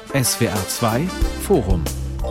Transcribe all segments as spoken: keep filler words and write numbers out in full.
S W R zwei Forum.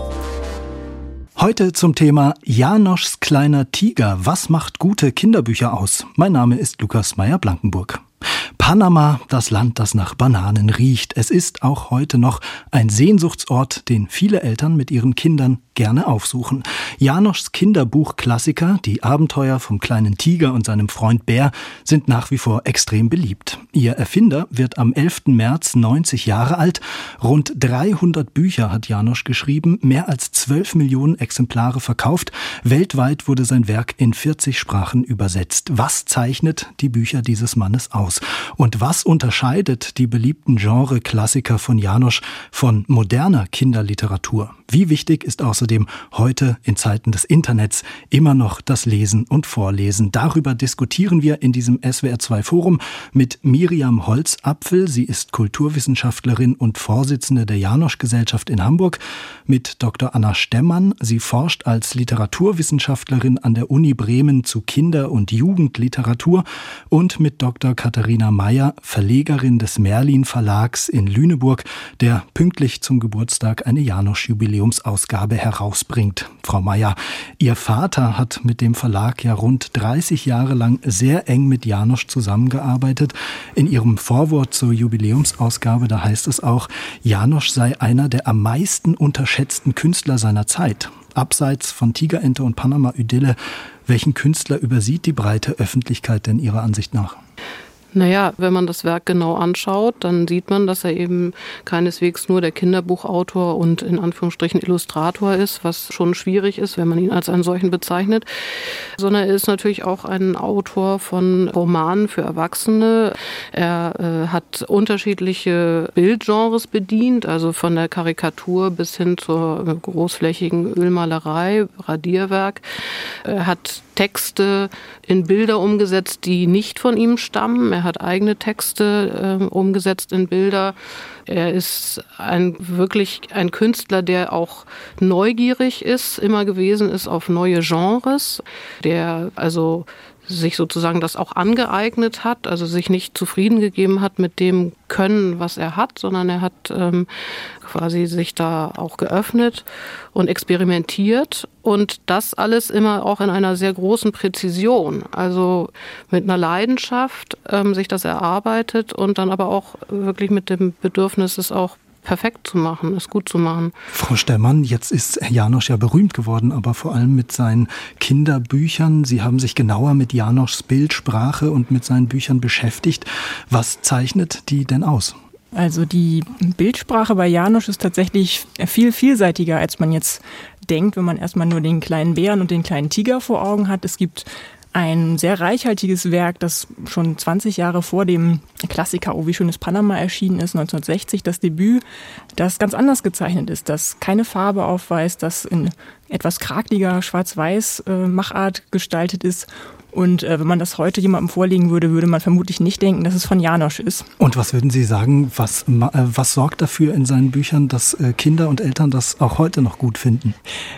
Heute zum Thema Janoschs kleiner Tiger. Was macht gute Kinderbücher aus? Mein Name ist Lukas Meyer-Blankenburg. Panama, das Land, das nach Bananen riecht. Es ist auch heute noch ein Sehnsuchtsort, den viele Eltern mit ihren Kindern gerne aufsuchen. Janoschs Kinderbuchklassiker, die Abenteuer vom kleinen Tiger und seinem Freund Bär, sind nach wie vor extrem beliebt. Ihr Erfinder wird am elften März neunzig Jahre alt. Rund dreihundert Bücher hat Janosch geschrieben, mehr als zwölf Millionen Exemplare verkauft. Weltweit wurde sein Werk in vierzig Sprachen übersetzt. Was zeichnet die Bücher dieses Mannes aus? Und was unterscheidet die beliebten Genre-Klassiker von Janosch von moderner Kinderliteratur? Wie wichtig ist außerdem heute in Zeiten des Internets immer noch das Lesen und Vorlesen? Darüber diskutieren wir in diesem S W R zwei Forum mit Miriam Holzapfel. Sie ist Kulturwissenschaftlerin und Vorsitzende der Janosch-Gesellschaft in Hamburg. Mit Doktor Anna Stemmann. Sie forscht als Literaturwissenschaftlerin an der Uni Bremen zu Kinder- und Jugendliteratur. Und mit Doktor Katharina Meyer, Verlegerin des Merlin Verlags in Lüneburg, der pünktlich zum Geburtstag eine Janosch-Jubiläumsausgabe herausbringt. Frau Meyer, Ihr Vater hat mit dem Verlag ja rund dreißig Jahre lang sehr eng mit Janosch zusammengearbeitet. In Ihrem Vorwort zur Jubiläumsausgabe, da heißt es auch, Janosch sei einer der am meisten unterschätzten Künstler seiner Zeit. Abseits von Tigerente und Panama-Idylle, welchen Künstler übersieht die breite Öffentlichkeit denn Ihrer Ansicht nach? Naja, wenn man das Werk genau anschaut, dann sieht man, dass er eben keineswegs nur der Kinderbuchautor und in Anführungsstrichen Illustrator ist, was schon schwierig ist, wenn man ihn als einen solchen bezeichnet, sondern er ist natürlich auch ein Autor von Romanen für Erwachsene. Er äh, hat unterschiedliche Bildgenres bedient, also von der Karikatur bis hin zur großflächigen Ölmalerei, Radierwerk. Er hat Texte in Bilder umgesetzt, die nicht von ihm stammen. Er hat eigene Texte äh, umgesetzt in Bilder. Er ist ein, wirklich ein Künstler, der auch neugierig ist, immer gewesen ist auf neue Genres, der also sich sozusagen das auch angeeignet hat, also sich nicht zufrieden gegeben hat mit dem Können, was er hat, sondern er hat ähm, quasi sich da auch geöffnet und experimentiert und das alles immer auch in einer sehr großen Präzision, also mit einer Leidenschaft ähm, sich das erarbeitet und dann aber auch wirklich mit dem Bedürfnis, es auch perfekt zu machen, es gut zu machen. Frau Stemmann, jetzt ist Janosch ja berühmt geworden, aber vor allem mit seinen Kinderbüchern. Sie haben sich genauer mit Janoschs Bildsprache und mit seinen Büchern beschäftigt. Was zeichnet die denn aus? Also die Bildsprache bei Janosch ist tatsächlich viel vielseitiger, als man jetzt denkt, wenn man erstmal nur den kleinen Bären und den kleinen Tiger vor Augen hat. Es gibt ein sehr reichhaltiges Werk, das schon zwanzig Jahre vor dem Klassiker Oh, wie schön ist Panama erschienen ist, neunzehnhundertsechzig, das Debüt, das ganz anders gezeichnet ist, das keine Farbe aufweist, das in etwas krakeliger Schwarz-Weiß-Machart gestaltet ist. Und äh, wenn man das heute jemandem vorlegen würde, würde man vermutlich nicht denken, dass es von Janosch ist. Und was würden Sie sagen, was, äh, was sorgt dafür in seinen Büchern, dass äh, Kinder und Eltern das auch heute noch gut finden?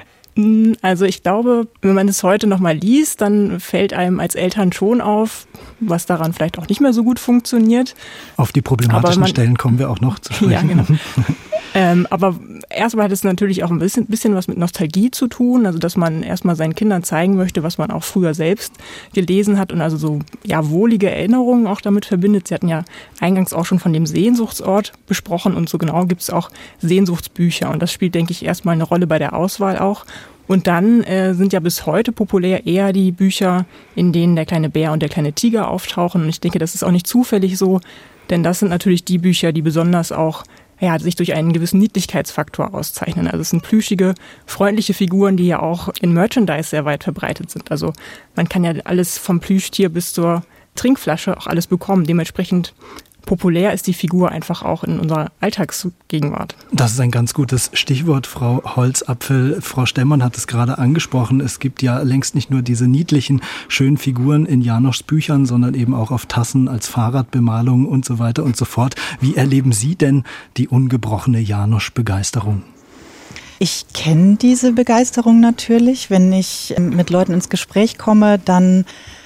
Also ich glaube, wenn man es heute noch mal liest, dann fällt einem als Eltern schon auf, was daran vielleicht auch nicht mehr so gut funktioniert. Auf die problematischen man, Stellen kommen wir auch noch zu sprechen. Ja, genau. ähm, aber erstmal hat es natürlich auch ein bisschen, bisschen was mit Nostalgie zu tun, also dass man erstmal seinen Kindern zeigen möchte, was man auch früher selbst gelesen hat und also so ja wohlige Erinnerungen auch damit verbindet. Sie hatten ja eingangs auch schon von dem Sehnsuchtsort besprochen und so genau gibt es auch Sehnsuchtsbücher und das spielt, denke ich, erstmal eine Rolle bei der Auswahl auch. Und dann äh, sind ja bis heute populär eher die Bücher, in denen der kleine Bär und der kleine Tiger auftauchen. Und ich denke, das ist auch nicht zufällig so, denn das sind natürlich die Bücher, die besonders auch ja, sich durch einen gewissen Niedlichkeitsfaktor auszeichnen. Also es sind plüschige, freundliche Figuren, die ja auch in Merchandise sehr weit verbreitet sind. Also man kann ja alles vom Plüschtier bis zur Trinkflasche auch alles bekommen. Dementsprechend populär ist die Figur einfach auch in unserer Alltagsgegenwart. Das ist ein ganz gutes Stichwort, Frau Holzapfel. Frau Stemmann hat es gerade angesprochen. Es gibt ja längst nicht nur diese niedlichen, schönen Figuren in Janoschs Büchern, sondern eben auch auf Tassen als Fahrradbemalung und so weiter und so fort. Wie erleben Sie denn die ungebrochene Janosch-Begeisterung? Ich kenne diese Begeisterung natürlich. Wenn ich mit Leuten ins Gespräch komme, dann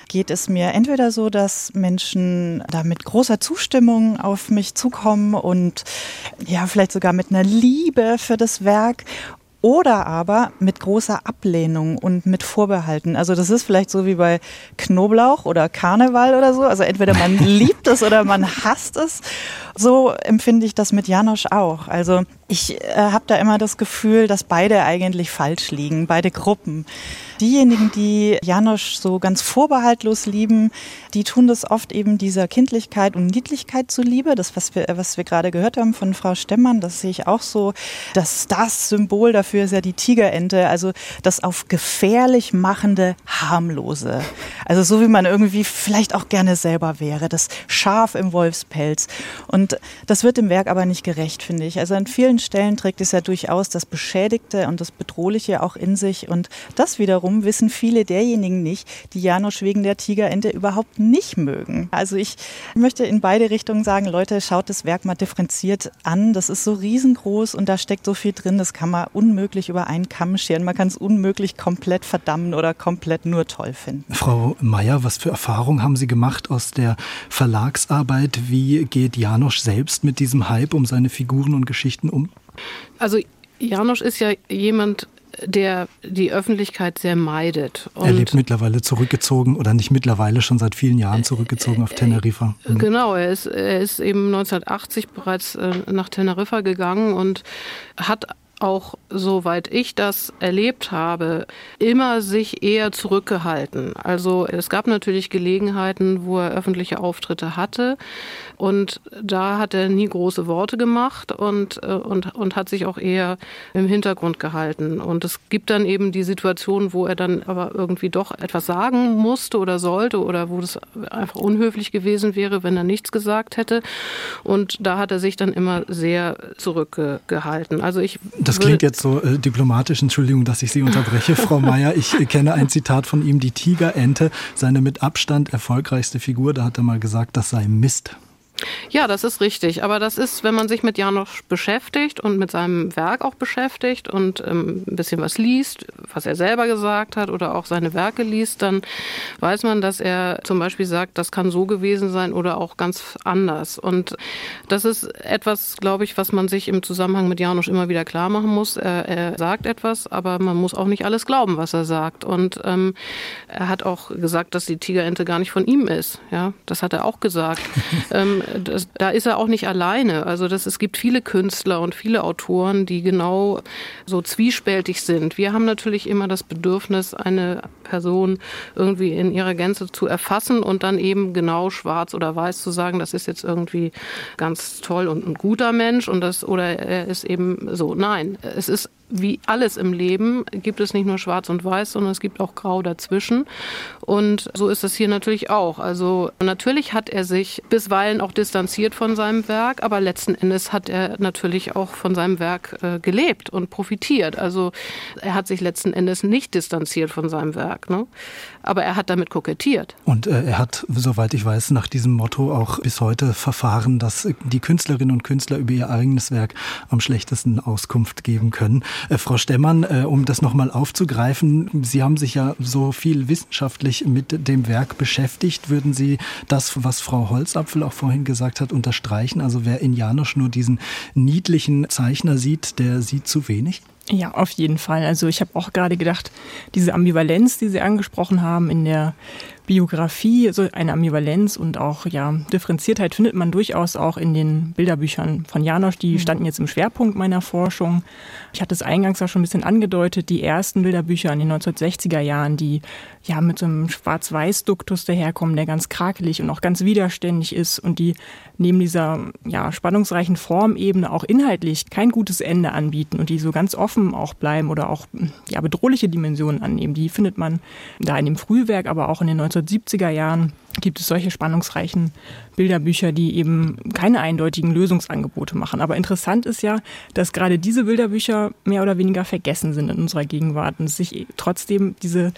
geht es mir entweder so, dass Menschen da mit großer Zustimmung auf mich zukommen und ja, vielleicht sogar mit einer Liebe für das Werk, oder aber mit großer Ablehnung und mit Vorbehalten. Also das ist vielleicht so wie bei Knoblauch oder Karneval oder so. Also entweder man liebt es oder man hasst es. So empfinde ich das mit János auch. Also ich äh, habe da immer das Gefühl, dass beide eigentlich falsch liegen, beide Gruppen. Diejenigen, die János so ganz vorbehaltlos lieben, die tun das oft eben dieser Kindlichkeit und Niedlichkeit zuliebe. Das, was wir, was wir gerade gehört haben von Frau Stemmann, das sehe ich auch so. Das, das Symbol dafür ist ja die Tigerente, also das auf gefährlich machende, harmlose. Also so wie man irgendwie vielleicht auch gerne selber wäre, das Schaf im Wolfspelz. Und das wird dem Werk aber nicht gerecht, finde ich. Also an vielen Stellen trägt es ja durchaus das Beschädigte und das Bedrohliche auch in sich. Und das wiederum wissen viele derjenigen nicht, die János wegen der Tigerente überhaupt nicht mögen. Also ich möchte in beide Richtungen sagen, Leute, schaut das Werk mal differenziert an. Das ist so riesengroß und da steckt so viel drin, das kann man unmöglich über einen Kamm scheren. Man kann es unmöglich komplett verdammen oder komplett nur toll finden. Frau Meyer, was für Erfahrungen haben Sie gemacht aus der Verlagsarbeit? Wie geht János selbst mit diesem Hype um seine Figuren und Geschichten um? Also János ist ja jemand, der die Öffentlichkeit sehr meidet. Und er lebt mittlerweile zurückgezogen oder nicht mittlerweile, schon seit vielen Jahren zurückgezogen auf Teneriffa. Mhm. Genau, er ist, er ist eben neunzehnhundertachtzig bereits nach Teneriffa gegangen und hat auch, soweit ich das erlebt habe, immer sich eher zurückgehalten. Also es gab natürlich Gelegenheiten, wo er öffentliche Auftritte hatte und da hat er nie große Worte gemacht und, und, und hat sich auch eher im Hintergrund gehalten. Und es gibt dann eben die Situation, wo er dann aber irgendwie doch etwas sagen musste oder sollte oder wo das einfach unhöflich gewesen wäre, wenn er nichts gesagt hätte. Und da hat er sich dann immer sehr zurückgehalten. Also ich Das klingt jetzt so äh, diplomatisch, Entschuldigung, dass ich Sie unterbreche, Frau Meyer. Ich äh, kenne ein Zitat von ihm, die Tigerente, seine mit Abstand erfolgreichste Figur. Da hat er mal gesagt, das sei Mist. Ja, das ist richtig. Aber das ist, wenn man sich mit János beschäftigt und mit seinem Werk auch beschäftigt und ähm, ein bisschen was liest, was er selber gesagt hat oder auch seine Werke liest, dann weiß man, dass er zum Beispiel sagt, das kann so gewesen sein oder auch ganz anders. Und das ist etwas, glaube ich, was man sich im Zusammenhang mit János immer wieder klar machen muss. Er, er sagt etwas, aber man muss auch nicht alles glauben, was er sagt. Und ähm, er hat auch gesagt, dass die Tigerente gar nicht von ihm ist. Ja, das hat er auch gesagt. ähm, Das, da ist er auch nicht alleine. Also das, es gibt viele Künstler und viele Autoren, die genau so zwiespältig sind. Wir haben natürlich immer das Bedürfnis, eine Person irgendwie in ihrer Gänze zu erfassen und dann eben genau schwarz oder weiß zu sagen, das ist jetzt irgendwie ganz toll und ein guter Mensch und das, oder er ist eben so. Nein, es ist wie alles im Leben, gibt es nicht nur schwarz und weiß, sondern es gibt auch grau dazwischen. Und so ist es hier natürlich auch. Also natürlich hat er sich bisweilen auch distanziert von seinem Werk, aber letzten Endes hat er natürlich auch von seinem Werk äh, gelebt und profitiert. Also er hat sich letzten Endes nicht distanziert von seinem Werk, ne? Aber er hat damit kokettiert. Und äh, er hat, soweit ich weiß, nach diesem Motto auch bis heute verfahren, dass die Künstlerinnen und Künstler über ihr eigenes Werk am schlechtesten Auskunft geben können. Äh, Frau Stemmann, äh, um das nochmal aufzugreifen, Sie haben sich ja so viel wissenschaftlich mit dem Werk beschäftigt. Würden Sie das, was Frau Holzapfel auch vorhin gesagt hat, unterstreichen? Also wer in János nur diesen niedlichen Zeichner sieht, der sieht zu wenig? Ja, auf jeden Fall. Also ich habe auch gerade gedacht, diese Ambivalenz, die Sie angesprochen haben in der Biografie, so eine Ambivalenz und auch ja Differenziertheit findet man durchaus auch in den Bilderbüchern von János. Die standen jetzt im Schwerpunkt meiner Forschung. Ich hatte es eingangs auch schon ein bisschen angedeutet, die ersten Bilderbücher in den neunzehnhundertsechziger Jahren, die ja mit so einem Schwarz-Weiß-Duktus daherkommen, der ganz krakelig und auch ganz widerständig ist und die neben dieser ja spannungsreichen Formebene auch inhaltlich kein gutes Ende anbieten und die so ganz offen auch bleiben oder auch ja bedrohliche Dimensionen annehmen. Die findet man da in dem Frühwerk, aber auch in den neunzehnhundertsiebziger Jahren gibt es solche spannungsreichen Bilderbücher, die eben keine eindeutigen Lösungsangebote machen. Aber interessant ist ja, dass gerade diese Bilderbücher mehr oder weniger vergessen sind in unserer Gegenwart und sich trotzdem diese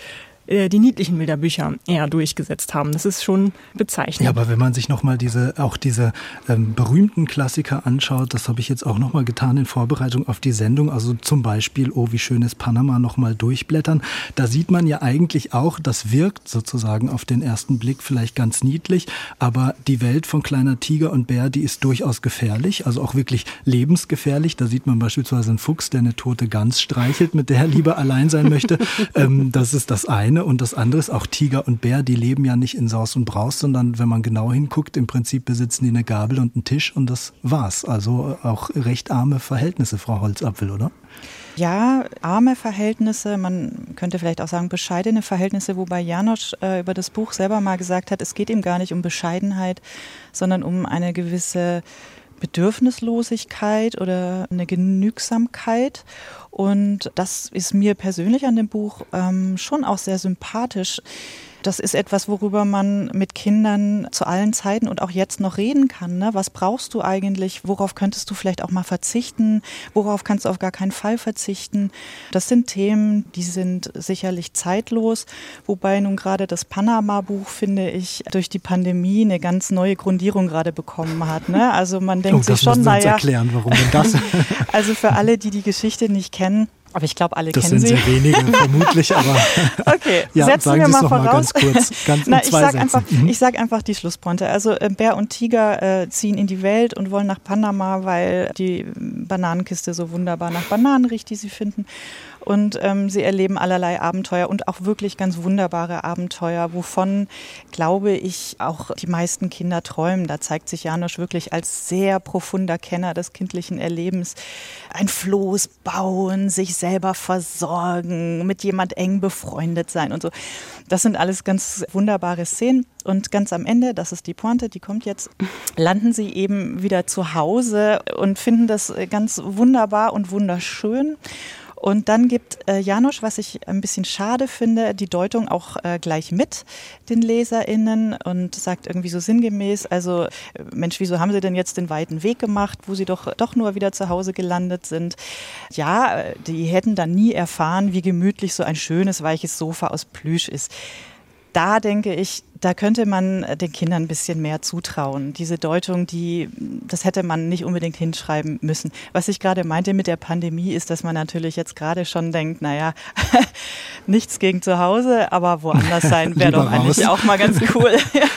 äh, die niedlichen Bilderbücher eher durchgesetzt haben. Das ist schon bezeichnend. Ja, aber wenn man sich nochmal diese, auch diese ähm, berühmten Klassiker anschaut, das habe ich jetzt auch nochmal getan in Vorbereitung auf die Sendung, also zum Beispiel Oh, wie schön ist Panama, nochmal durchblättern, da sieht man ja eigentlich auch, das wirkt sozusagen auf den ersten Blick vielleicht ganz niedlich, aber die Welt von Kleiner Tiger und Bär, die ist durchaus gefährlich, also auch wirklich lebensgefährlich. Da sieht man beispielsweise einen Fuchs, der eine tote Gans streichelt, mit der er lieber allein sein möchte. ähm, das ist das eine. Und das andere ist auch Tiger und Bär, die leben ja nicht in Saus und Braus, sondern wenn man genau hinguckt, im Prinzip besitzen die eine Gabel und einen Tisch und das war's. Also auch recht arme Verhältnisse, Frau Holzapfel, oder? Ja, arme Verhältnisse, man könnte vielleicht auch sagen bescheidene Verhältnisse, wobei János äh, über das Buch selber mal gesagt hat, es geht ihm gar nicht um Bescheidenheit, sondern um eine gewisse Bedürfnislosigkeit oder eine Genügsamkeit. Und das ist mir persönlich an dem Buch ähm, schon auch sehr sympathisch. Das ist etwas, worüber man mit Kindern zu allen Zeiten und auch jetzt noch reden kann. Ne? Was brauchst du eigentlich? Worauf könntest du vielleicht auch mal verzichten? Worauf kannst du auf gar keinen Fall verzichten? Das sind Themen, die sind sicherlich zeitlos. Wobei nun gerade das Panama-Buch, finde ich, durch die Pandemie eine ganz neue Grundierung gerade bekommen hat. Ne? Also man denkt oh, sich schon, naja. erklären, warum denn das? Also für alle, die die Geschichte nicht kennen, aber ich glaube, alle das kennen sie. Das sind sehr wenige, vermutlich, aber okay, ja, setzen wir mal voraus. Mal ganz kurz, ganz Na, in zwei ich sag Sätzen. einfach, mhm. ich sag einfach die Schlusspointe. Also äh, Bär und Tiger äh, ziehen in die Welt und wollen nach Panama, weil die Bananenkiste so wunderbar nach Bananen riecht, die sie finden. Und ähm, sie erleben allerlei Abenteuer und auch wirklich ganz wunderbare Abenteuer, wovon, glaube ich, auch die meisten Kinder träumen. Da zeigt sich János wirklich als sehr profunder Kenner des kindlichen Erlebens. Ein Floß bauen, sich selber versorgen, mit jemand eng befreundet sein und so. Das sind alles ganz wunderbare Szenen. Und ganz am Ende, das ist die Pointe, die kommt jetzt, landen sie eben wieder zu Hause und finden das ganz wunderbar und wunderschön. Und dann gibt äh, János, was ich ein bisschen schade finde, die Deutung auch äh, gleich mit den LeserInnen und sagt irgendwie so sinngemäß, also Mensch, wieso haben sie denn jetzt den weiten Weg gemacht, wo sie doch, doch nur wieder zu Hause gelandet sind? Ja, die hätten dann nie erfahren, wie gemütlich so ein schönes, weiches Sofa aus Plüsch ist. Da denke ich, da könnte man den Kindern ein bisschen mehr zutrauen. Diese Deutung, die, das hätte man nicht unbedingt hinschreiben müssen. Was ich gerade meinte mit der Pandemie ist, dass man natürlich jetzt gerade schon denkt, naja, nichts gegen zu Hause, aber woanders sein wäre doch eigentlich auch mal ganz cool.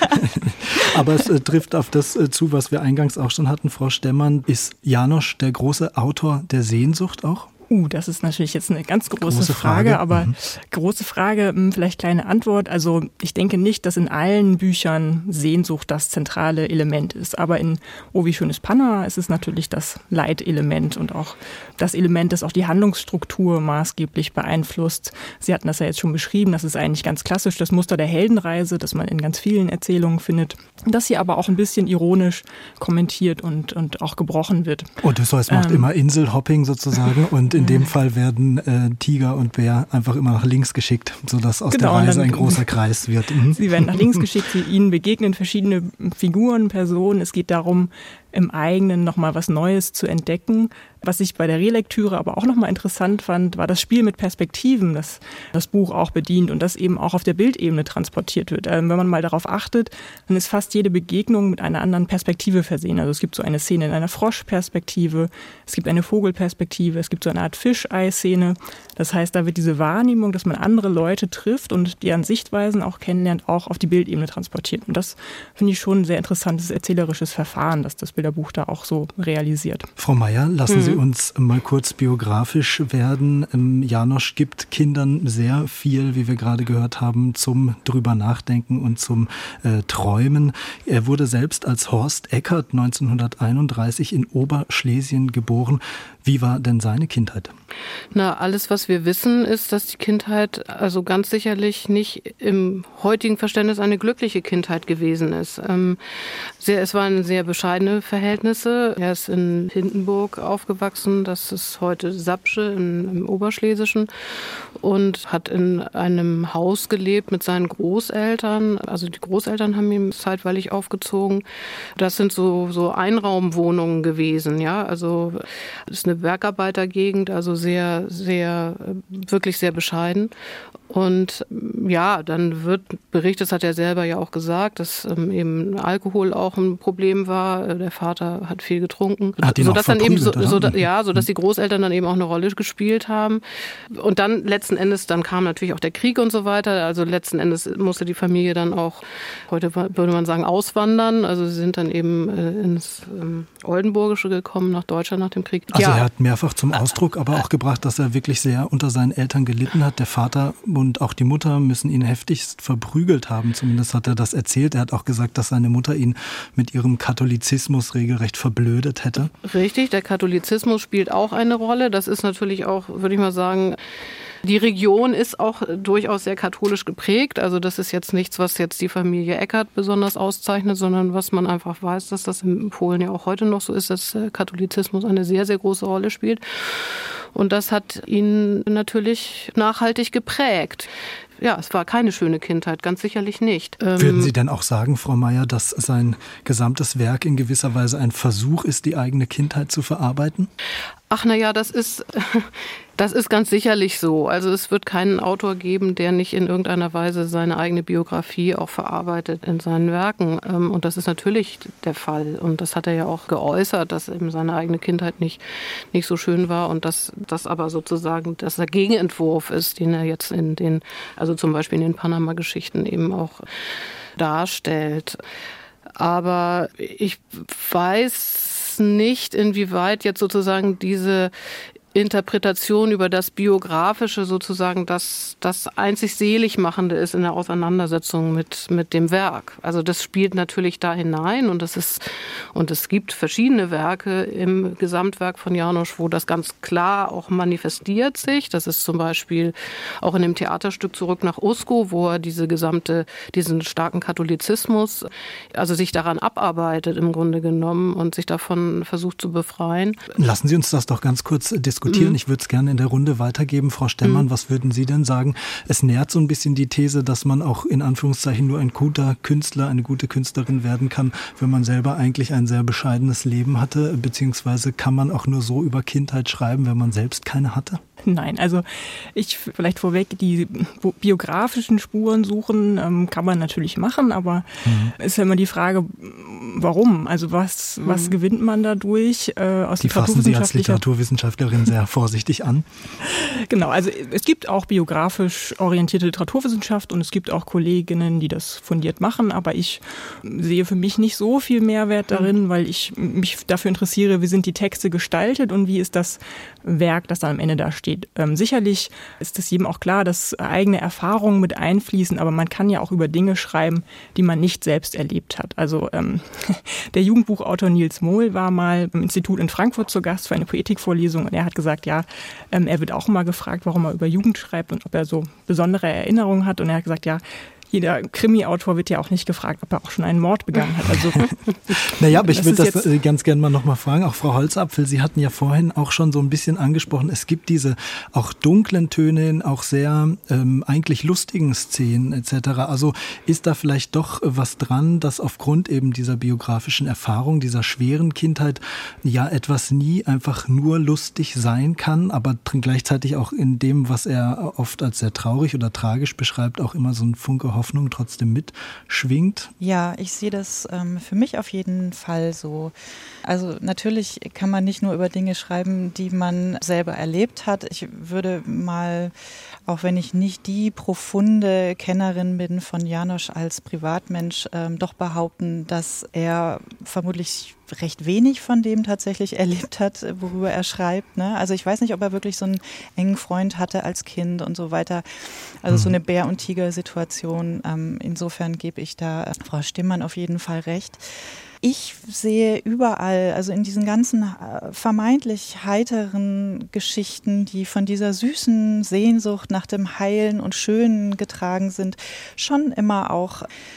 Aber es äh, trifft auf das äh, zu, was wir eingangs auch schon hatten, Frau Stemmann. Ist János der große Autor der Sehnsucht auch? Uh, das ist natürlich jetzt eine ganz große, große Frage, Frage, aber mhm. große Frage, vielleicht kleine Antwort. Also ich denke nicht, dass in allen Büchern Sehnsucht das zentrale Element ist, aber in Oh, wie schön ist Panama ist es natürlich das Leitelement und auch das Element, das auch die Handlungsstruktur maßgeblich beeinflusst. Sie hatten das ja jetzt schon beschrieben, das ist eigentlich ganz klassisch, das Muster der Heldenreise, das man in ganz vielen Erzählungen findet, das hier aber auch ein bisschen ironisch kommentiert und, und auch gebrochen wird. Odysseus macht ähm, immer Inselhopping sozusagen und in dem Fall werden äh, Tiger und Bär einfach immer nach links geschickt, sodass aus genau, der Reise dann, ein großer Kreis wird. Mhm. Sie werden nach links geschickt, sie, ihnen begegnen verschiedene Figuren, Personen. Es geht darum, im eigenen nochmal was Neues zu entdecken. Was ich bei der Relektüre aber auch nochmal interessant fand, war das Spiel mit Perspektiven, das das Buch auch bedient und das eben auch auf der Bildebene transportiert wird. Ähm, wenn man mal darauf achtet, dann ist fast jede Begegnung mit einer anderen Perspektive versehen. Also es gibt so eine Szene in einer Froschperspektive, es gibt eine Vogelperspektive, es gibt so eine Art Fischei-Szene. Das heißt, da wird diese Wahrnehmung, dass man andere Leute trifft und deren Sichtweisen auch kennenlernt, auch auf die Bildebene transportiert. Und das finde ich schon ein sehr interessantes erzählerisches Verfahren, dass das Bilderbuch da auch so realisiert. Frau Meyer, lassen Mhm. Sie uns mal kurz biografisch werden. János gibt Kindern sehr viel, wie wir gerade gehört haben, zum drüber nachdenken und zum äh, Träumen. Er wurde selbst als Horst Eckert neunzehnhunderteinunddreißig in Oberschlesien geboren. Wie war denn seine Kindheit? Na, alles, was wir wissen, ist, dass die Kindheit also ganz sicherlich nicht im heutigen Verständnis eine glückliche Kindheit gewesen ist. Ähm, sehr, es war eine sehr bescheidene Verhältnisse. Er ist in Hindenburg aufgewachsen, das ist heute Sapsche im, im Oberschlesischen, und hat in einem Haus gelebt mit seinen Großeltern. Also die Großeltern haben ihn zeitweilig aufgezogen. Das sind so, so Einraumwohnungen gewesen, ja. Also es ist eine Bergarbeitergegend, also sehr, sehr, wirklich sehr bescheiden. Und ja, dann wird berichtet, das hat er selber ja auch gesagt, dass ähm, eben Alkohol auch ein Problem war. Der Vater hat viel getrunken. Hat ihn so auch dass dann eben so, so oder? ja, so dass die Großeltern dann eben auch eine Rolle gespielt haben. Und dann letzten Endes, dann kam natürlich auch der Krieg und so weiter. Also letzten Endes musste die Familie dann auch, heute würde man sagen, auswandern. Also sie sind dann eben äh, ins ähm, Oldenburgische gekommen, nach Deutschland nach dem Krieg. Also ja. er hat mehrfach zum Ausdruck aber auch gebracht, dass er wirklich sehr unter seinen Eltern gelitten hat. Der Vater und auch die Mutter müssen ihn heftigst verprügelt haben. Zumindest hat er das erzählt. Er hat auch gesagt, dass seine Mutter ihn mit ihrem Katholizismus regelrecht verblödet hätte. Richtig, der Katholizismus spielt auch eine Rolle. Das ist natürlich auch, würde ich mal sagen, die Region ist auch durchaus sehr katholisch geprägt. Also das ist jetzt nichts, was jetzt die Familie Eckert besonders auszeichnet, sondern was man einfach weiß, dass das in Polen ja auch heute noch so ist, dass Katholizismus eine sehr, sehr große Rolle spielt. Und das hat ihn natürlich nachhaltig geprägt. Ja, es war keine schöne Kindheit, ganz sicherlich nicht. Würden Sie denn auch sagen, Frau Meyer, dass sein gesamtes Werk in gewisser Weise ein Versuch ist, die eigene Kindheit zu verarbeiten? Ach na ja, das ist, das ist ganz sicherlich so. Also es wird keinen Autor geben, der nicht in irgendeiner Weise seine eigene Biografie auch verarbeitet in seinen Werken. Und das ist natürlich der Fall. Und das hat er ja auch geäußert, dass eben seine eigene Kindheit nicht, nicht so schön war und dass das aber sozusagen dass der Gegenentwurf ist, den er jetzt in den, also zum Beispiel in den Panama-Geschichten eben auch darstellt. Aber ich weiß nicht, inwieweit jetzt sozusagen diese Interpretation über das Biografische sozusagen das, das einzig Seligmachende ist in der Auseinandersetzung mit, mit dem Werk. Also das spielt natürlich da hinein und das ist, und es gibt verschiedene Werke im Gesamtwerk von János, wo das ganz klar auch manifestiert sich. Das ist zum Beispiel auch in dem Theaterstück Zurück nach Usko, wo er diese gesamte, diesen starken Katholizismus, also sich daran abarbeitet im Grunde genommen und sich davon versucht zu befreien. Lassen Sie uns das doch ganz kurz diskutieren. Diskutieren. Ich würde es gerne in der Runde weitergeben. Frau Stemmann, mhm. was würden Sie denn sagen? Es nährt so ein bisschen die These, dass man auch in Anführungszeichen nur ein guter Künstler, eine gute Künstlerin werden kann, wenn man selber eigentlich ein sehr bescheidenes Leben hatte, beziehungsweise kann man auch nur so über Kindheit schreiben, wenn man selbst keine hatte? Nein, also ich vielleicht vorweg, die biografischen Spuren suchen ähm, kann man natürlich machen, aber mhm. ist ja immer die Frage, warum? Also was, mhm. was gewinnt man dadurch? Äh, aus die fassen Sie als Literaturwissenschaftlerin sehr vorsichtig an. Genau, also es gibt auch biografisch orientierte Literaturwissenschaft und es gibt auch Kolleginnen, die das fundiert machen, aber ich sehe für mich nicht so viel Mehrwert darin, mhm. weil ich mich dafür interessiere, wie sind die Texte gestaltet und wie ist das Werk, das dann am Ende da steht. Ähm, sicherlich ist es jedem auch klar, dass eigene Erfahrungen mit einfließen, aber man kann ja auch über Dinge schreiben, die man nicht selbst erlebt hat. Also ähm, der Jugendbuchautor Nils Mohl war mal im Institut in Frankfurt zu Gast für eine Poetikvorlesung und er hat gesagt, ja, ähm, er wird auch immer gefragt, warum er über Jugend schreibt und ob er so besondere Erinnerungen hat und er hat gesagt, ja, jeder Krimi-Autor wird ja auch nicht gefragt, ob er auch schon einen Mord begangen hat. Also, naja, aber ich würde das ganz gerne mal nochmal fragen. Auch Frau Holzapfel, Sie hatten ja vorhin auch schon so ein bisschen angesprochen, es gibt diese auch dunklen Töne in auch sehr ähm, eigentlich lustigen Szenen et cetera. Also ist da vielleicht doch was dran, dass aufgrund eben dieser biografischen Erfahrung, dieser schweren Kindheit ja etwas nie einfach nur lustig sein kann, aber gleichzeitig auch in dem, was er oft als sehr traurig oder tragisch beschreibt, auch immer so ein Funke Hoffnung trotzdem mitschwingt? Ja, ich sehe das ähm, für mich auf jeden Fall so. Also natürlich kann man nicht nur über Dinge schreiben, die man selber erlebt hat. Ich würde mal, auch wenn ich nicht die profunde Kennerin bin von János als Privatmensch, ähm, doch behaupten, dass er vermutlich recht wenig von dem tatsächlich erlebt hat, worüber er schreibt. Ne? Also ich weiß nicht, ob er wirklich so einen engen Freund hatte als Kind und so weiter. Also mhm. so eine Bär- und Tiger-Situation. Ähm, insofern gebe ich da äh, Frau Stimmann auf jeden Fall recht. Ich sehe überall, also in diesen ganzen äh, vermeintlich heiteren Geschichten, die von dieser süßen Sehnsucht nach dem Heilen und Schönen getragen sind, schon immer auch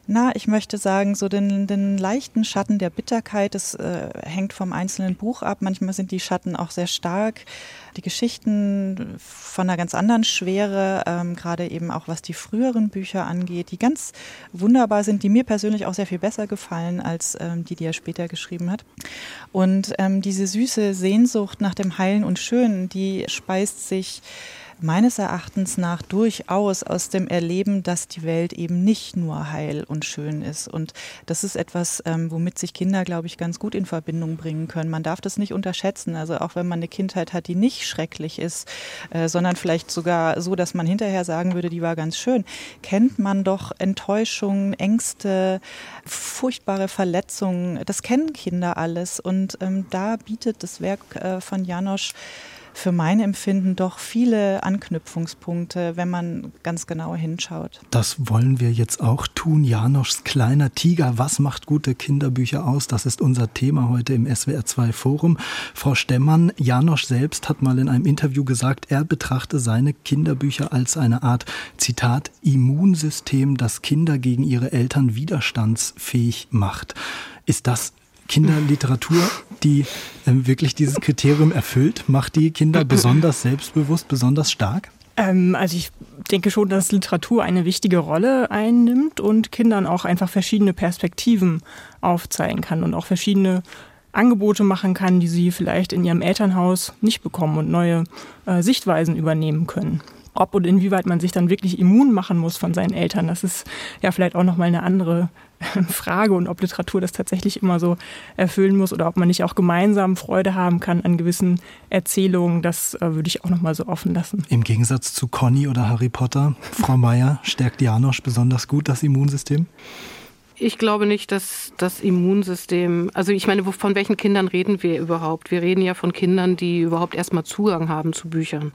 Na, ich möchte sagen, so den, den leichten Schatten der Bitterkeit, das äh, hängt vom einzelnen Buch ab. Manchmal sind die Schatten auch sehr stark. Die Geschichten von einer ganz anderen Schwere, ähm, gerade eben auch was die früheren Bücher angeht, die ganz wunderbar sind, die mir persönlich auch sehr viel besser gefallen als ähm, die, die er später geschrieben hat. Und ähm, diese süße Sehnsucht nach dem Heilen und Schönen, die speist sich meines Erachtens nach durchaus aus dem Erleben, dass die Welt eben nicht nur heil und schön ist. Und das ist etwas, ähm, womit sich Kinder, glaube ich, ganz gut in Verbindung bringen können. Man darf das nicht unterschätzen. Also auch wenn man eine Kindheit hat, die nicht schrecklich ist, äh, sondern vielleicht sogar so, dass man hinterher sagen würde, die war ganz schön, kennt man doch Enttäuschungen, Ängste, furchtbare Verletzungen. Das kennen Kinder alles. Und ähm, da bietet das Werk äh, von János für mein Empfinden doch viele Anknüpfungspunkte, wenn man ganz genau hinschaut. Das wollen wir jetzt auch tun. János kleiner Tiger, was macht gute Kinderbücher aus? Das ist unser Thema heute im S W R zwei Forum. Frau Stemmann, János selbst hat mal in einem Interview gesagt, er betrachte seine Kinderbücher als eine Art, Zitat, Immunsystem, das Kinder gegen ihre Eltern widerstandsfähig macht. Ist das Kinderliteratur, die äh, wirklich dieses Kriterium erfüllt? Macht die Kinder besonders selbstbewusst, besonders stark? Ähm, also ich denke schon, dass Literatur eine wichtige Rolle einnimmt und Kindern auch einfach verschiedene Perspektiven aufzeigen kann und auch verschiedene Angebote machen kann, die sie vielleicht in ihrem Elternhaus nicht bekommen und neue äh, Sichtweisen übernehmen können. Ob und inwieweit man sich dann wirklich immun machen muss von seinen Eltern, das ist ja vielleicht auch nochmal eine andere Frage, und ob Literatur das tatsächlich immer so erfüllen muss oder ob man nicht auch gemeinsam Freude haben kann an gewissen Erzählungen, das äh, würde ich auch nochmal so offen lassen. Im Gegensatz zu Conny oder Harry Potter, Frau Meier, stärkt János besonders gut das Immunsystem? Ich glaube nicht, dass das Immunsystem, also ich meine, von welchen Kindern reden wir überhaupt? Wir reden ja von Kindern, die überhaupt erstmal Zugang haben zu Büchern.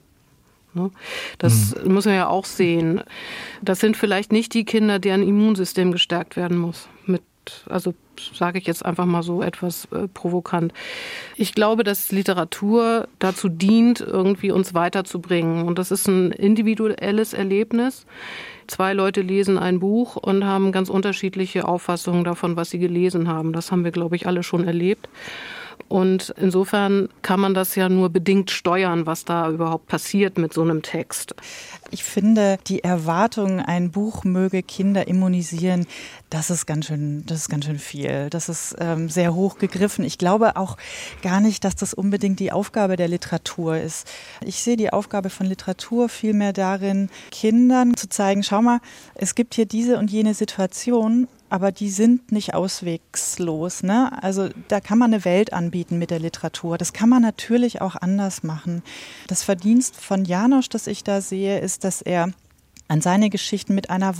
Das mhm. muss man ja auch sehen. Das sind vielleicht nicht die Kinder, deren Immunsystem gestärkt werden muss. Mit, also sage ich jetzt einfach mal so etwas äh, provokant. Ich glaube, dass Literatur dazu dient, irgendwie uns weiterzubringen. Und das ist ein individuelles Erlebnis. Zwei Leute lesen ein Buch und haben ganz unterschiedliche Auffassungen davon, was sie gelesen haben. Das haben wir, glaube ich, alle schon erlebt. Und insofern kann man das ja nur bedingt steuern, was da überhaupt passiert mit so einem Text. Ich finde, die Erwartung, ein Buch möge Kinder immunisieren, das ist ganz schön, das ist ganz schön viel. Das ist ähm, sehr hoch gegriffen. Ich glaube auch gar nicht, dass das unbedingt die Aufgabe der Literatur ist. Ich sehe die Aufgabe von Literatur vielmehr darin, Kindern zu zeigen, schau mal, es gibt hier diese und jene Situation, aber die sind nicht auswegslos, ne? Also da kann man eine Welt anbieten mit der Literatur. Das kann man natürlich auch anders machen. Das Verdienst von János, das ich da sehe, ist, dass er an seine Geschichten mit einer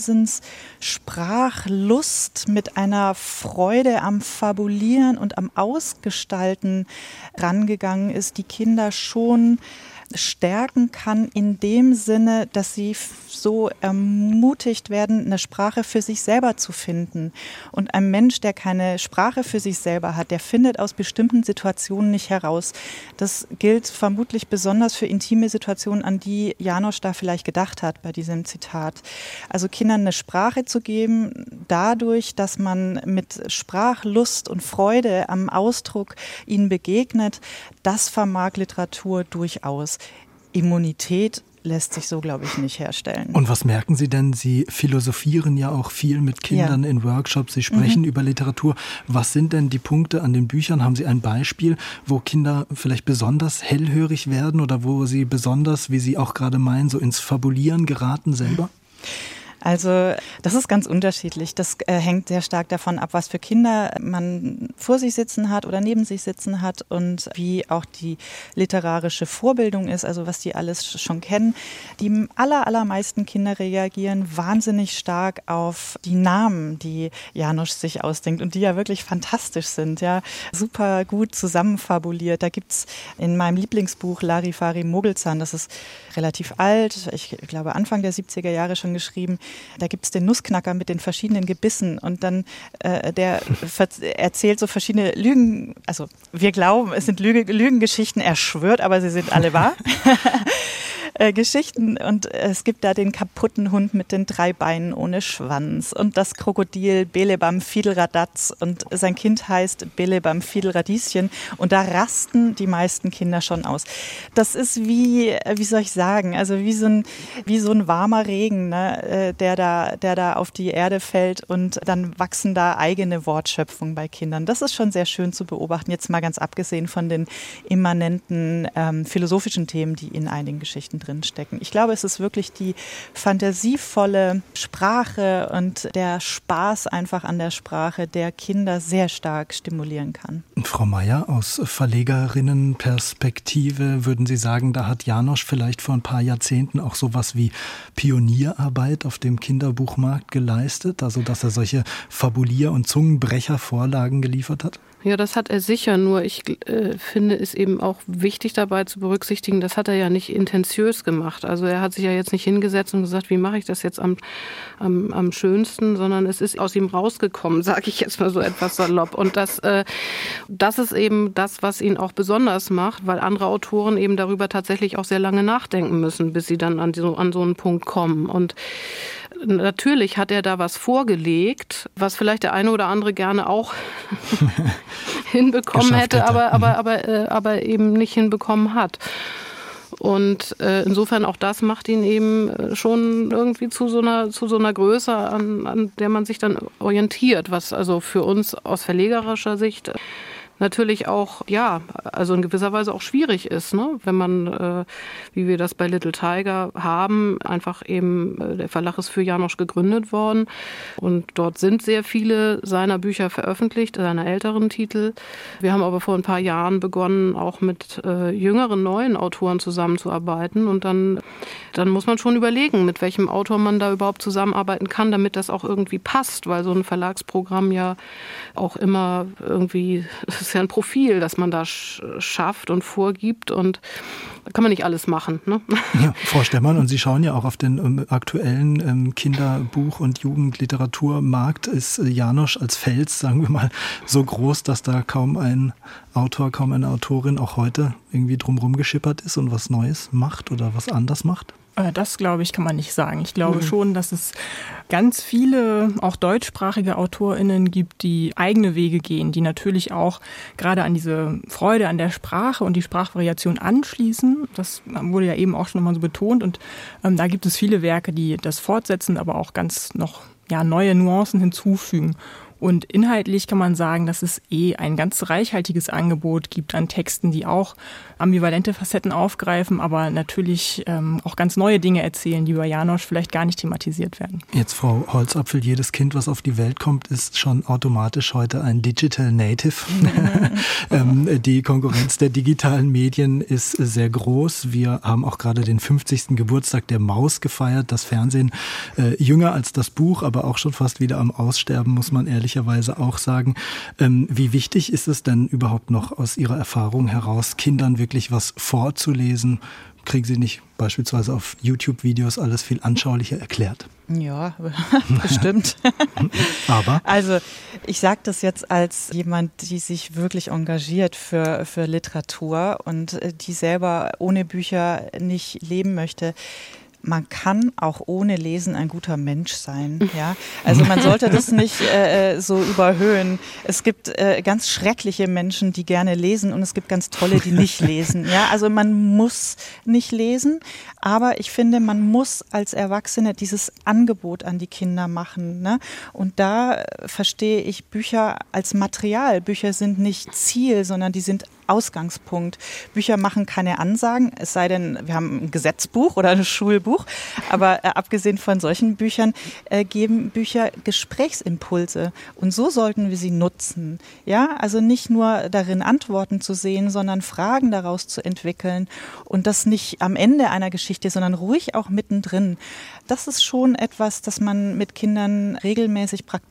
Wahnsinnssprachlust, mit einer Freude am Fabulieren und am Ausgestalten rangegangen ist, die Kinder schon stärken kann in dem Sinne, dass sie so ermutigt werden, eine Sprache für sich selber zu finden. Und ein Mensch, der keine Sprache für sich selber hat, der findet aus bestimmten Situationen nicht heraus. Das gilt vermutlich besonders für intime Situationen, an die János da vielleicht gedacht hat bei diesem Zitat. Also Kindern eine Sprache zu geben, dadurch, dass man mit Sprachlust und Freude am Ausdruck ihnen begegnet, das vermag Literatur durchaus. Immunität lässt sich so, glaube ich, nicht herstellen. Und was merken Sie denn? Sie philosophieren ja auch viel mit Kindern ja. in Workshops, Sie sprechen mhm. über Literatur. Was sind denn die Punkte an den Büchern? Haben Sie ein Beispiel, wo Kinder vielleicht besonders hellhörig werden oder wo sie besonders, wie Sie auch gerade meinen, so ins Fabulieren geraten selber? Also das ist ganz unterschiedlich. Das äh, hängt sehr stark davon ab, was für Kinder man vor sich sitzen hat oder neben sich sitzen hat und wie auch die literarische Vorbildung ist, also was die alles schon kennen. Die aller, allermeisten Kinder reagieren wahnsinnig stark auf die Namen, die János sich ausdenkt und die ja wirklich fantastisch sind, ja, super gut zusammenfabuliert. Da gibt's in meinem Lieblingsbuch Larifari Mogelzahn, das ist relativ alt, ich glaube Anfang der siebziger Jahre schon geschrieben. Da gibt es den Nussknacker mit den verschiedenen Gebissen und dann äh, der erzählt so verschiedene Lügen, also wir glauben, es sind Lüge, Lügengeschichten, er schwört, aber sie sind alle wahr. äh, Geschichten. Und es gibt da den kaputten Hund mit den drei Beinen ohne Schwanz und das Krokodil Belebam Fiedelradatz und sein Kind heißt Belebam Fiedelradieschen und da rasten die meisten Kinder schon aus. Das ist wie, wie soll ich sagen, also wie so ein, wie so ein warmer Regen, ne, der da, der da auf die Erde fällt und dann wachsen da eigene Wortschöpfungen bei Kindern. Das ist schon sehr schön zu beobachten, jetzt mal ganz abgesehen von den immanenten ähm, philosophischen Themen, die in einigen Geschichten drinstecken. Ich glaube, es ist wirklich die fantasievolle Sprache und der Spaß einfach an der Sprache, der Kinder sehr stark stimulieren kann. Frau Meyer, aus Verlegerinnenperspektive würden Sie sagen, da hat Janosch vielleicht vor ein paar Jahrzehnten auch sowas wie Pionierarbeit auf dem Kinderbuchmarkt geleistet, also dass er solche Fabulier- und Zungenbrecher-Vorlagen geliefert hat? Ja, das hat er sicher, nur ich äh, finde es eben auch wichtig dabei zu berücksichtigen, das hat er ja nicht intentiös gemacht. Also er hat sich ja jetzt nicht hingesetzt und gesagt, wie mache ich das jetzt am, am, am schönsten, sondern es ist aus ihm rausgekommen, sage ich jetzt mal so etwas salopp. Und das, äh, das ist eben das, was ihn auch besonders macht, weil andere Autoren eben darüber tatsächlich auch sehr lange nachdenken müssen, bis sie dann an so, an so einen Punkt kommen. Und natürlich hat er da was vorgelegt, was vielleicht der eine oder andere gerne auch hinbekommen hätte, hätte, aber, aber, aber, äh, aber eben nicht hinbekommen hat. Und äh, insofern auch das macht ihn eben schon irgendwie zu so einer, zu so einer Größe, an, an der man sich dann orientiert, was also für uns aus verlegerischer Sicht natürlich auch, ja, also in gewisser Weise auch schwierig ist, ne? Wenn man, äh, wie wir das bei Little Tiger haben, einfach eben, äh, der Verlag ist für Janosch gegründet worden und dort sind sehr viele seiner Bücher veröffentlicht, seiner älteren Titel. Wir haben aber vor ein paar Jahren begonnen, auch mit äh, jüngeren, neuen Autoren zusammenzuarbeiten und dann, dann muss man schon überlegen, mit welchem Autor man da überhaupt zusammenarbeiten kann, damit das auch irgendwie passt, weil so ein Verlagsprogramm ja auch immer irgendwie, das ist ja ein Profil, das man da schafft und vorgibt und da kann man nicht alles machen. Ne? Ja, Frau Stemmann, und Sie schauen ja auch auf den ähm, aktuellen ähm, Kinderbuch- und Jugendliteraturmarkt. Ist äh, Janosch als Fels, sagen wir mal, so groß, dass da kaum ein Autor, kaum eine Autorin auch heute irgendwie drumherum geschippert ist und was Neues macht oder was anders macht? Das, glaube ich, kann man nicht sagen. Ich glaube mhm. schon, dass es ganz viele, auch deutschsprachige AutorInnen gibt, die eigene Wege gehen, die natürlich auch gerade an diese Freude an der Sprache und die Sprachvariation anschließen. Das wurde ja eben auch schon nochmal so betont. Und ähm, da gibt es viele Werke, die das fortsetzen, aber auch ganz noch ja, neue Nuancen hinzufügen. Und inhaltlich kann man sagen, dass es eh ein ganz reichhaltiges Angebot gibt an Texten, die auch ambivalente Facetten aufgreifen, aber natürlich ähm, auch ganz neue Dinge erzählen, die bei Janosch vielleicht gar nicht thematisiert werden. Jetzt, Frau Holzapfel, jedes Kind, was auf die Welt kommt, ist schon automatisch heute ein Digital Native. ähm, die Konkurrenz der digitalen Medien ist sehr groß. Wir haben auch gerade den fünfzigsten Geburtstag der Maus gefeiert. Das Fernsehen äh, jünger als das Buch, aber auch schon fast wieder am Aussterben, muss man ehrlich auch sagen. Ähm, wie wichtig ist es denn überhaupt noch aus Ihrer Erfahrung heraus, Kindern wirklich was vorzulesen? Kriegen Sie nicht beispielsweise auf YouTube-Videos alles viel anschaulicher erklärt? Ja, bestimmt. Aber? Also ich sage das jetzt als jemand, die sich wirklich engagiert für, für Literatur und die selber ohne Bücher nicht leben möchte. Man kann auch ohne Lesen ein guter Mensch sein. Ja? Also man sollte das nicht äh, so überhöhen. Es gibt äh, ganz schreckliche Menschen, die gerne lesen und es gibt ganz tolle, die nicht lesen. Ja? Also man muss nicht lesen, aber ich finde, man muss als Erwachsene dieses Angebot an die Kinder machen. Ne? Und da verstehe ich Bücher als Material. Bücher sind nicht Ziel, sondern die sind Ausgangspunkt. Bücher machen keine Ansagen, es sei denn, wir haben ein Gesetzbuch oder ein Schulbuch, aber äh, abgesehen von solchen Büchern äh, geben Bücher Gesprächsimpulse und so sollten wir sie nutzen. Ja, also nicht nur darin Antworten zu sehen, sondern Fragen daraus zu entwickeln und das nicht am Ende einer Geschichte, sondern ruhig auch mittendrin. Das ist schon etwas, das man mit Kindern regelmäßig praktiziert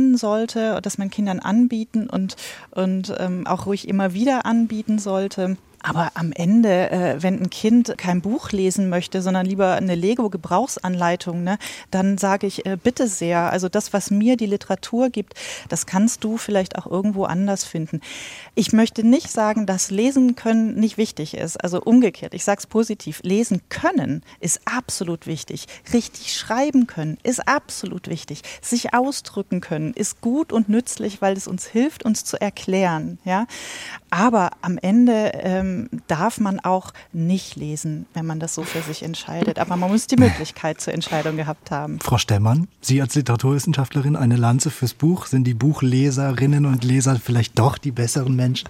sollte, dass man Kindern anbieten und, und ähm, auch ruhig immer wieder anbieten sollte. Aber am Ende, äh, wenn ein Kind kein Buch lesen möchte, sondern lieber eine Lego-Gebrauchsanleitung, ne, dann sage ich, äh, bitte sehr, also das, was mir die Literatur gibt, das kannst du vielleicht auch irgendwo anders finden. Ich möchte nicht sagen, dass Lesen können nicht wichtig ist, also umgekehrt, ich sage es positiv, lesen können ist absolut wichtig, richtig schreiben können ist absolut wichtig, sich ausdrücken können ist gut und nützlich, weil es uns hilft, uns zu erklären, ja, aber am Ende ähm, darf man auch nicht lesen, wenn man das so für sich entscheidet. Aber man muss die Möglichkeit zur Entscheidung gehabt haben. Frau Stellmann, Sie als Literaturwissenschaftlerin, eine Lanze fürs Buch. Sind die Buchleserinnen und Leser vielleicht doch die besseren Menschen?